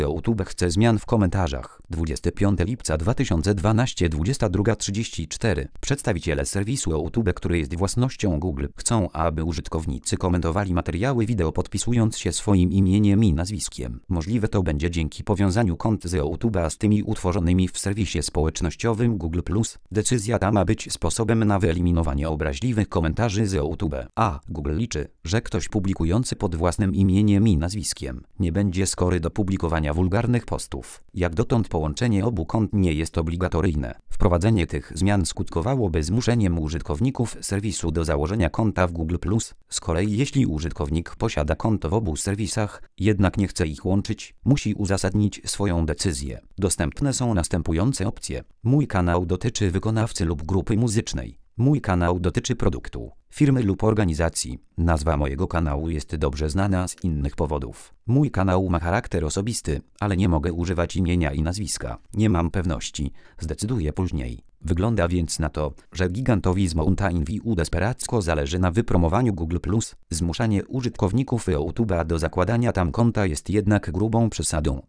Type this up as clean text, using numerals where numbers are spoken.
YouTube chce zmian w komentarzach. 25 lipca 2012, 22:34. Przedstawiciele serwisu YouTube, który jest własnością Google, chcą, aby użytkownicy komentowali materiały wideo podpisując się swoim imieniem i nazwiskiem. Możliwe to będzie dzięki powiązaniu kont z YouTube'a z tymi utworzonymi w serwisie społecznościowym Google+. Decyzja ta ma być sposobem na wyeliminowanie obraźliwych komentarzy z YouTube. Google liczy, że ktoś publikujący pod własnym imieniem i nazwiskiem nie będzie skory do publikowania wulgarnych postów. Jak dotąd połączenie obu kont nie jest obligatoryjne. Wprowadzenie tych zmian skutkowałoby zmuszeniem użytkowników serwisu do założenia konta w Google+. Z kolei jeśli użytkownik posiada konto w obu serwisach, jednak nie chce ich łączyć, musi uzasadnić swoją decyzję. Dostępne są następujące opcje. Mój kanał dotyczy wykonawcy lub grupy muzycznej. Mój kanał dotyczy produktu, firmy lub organizacji. Nazwa mojego kanału jest dobrze znana z innych powodów. Mój kanał ma charakter osobisty, ale nie mogę używać imienia i nazwiska. Nie mam pewności. Zdecyduję później. Wygląda więc na to, że gigantowi z Mountain View desperacko zależy na wypromowaniu Google+. Zmuszanie użytkowników YouTube'a do zakładania tam konta jest jednak grubą przesadą.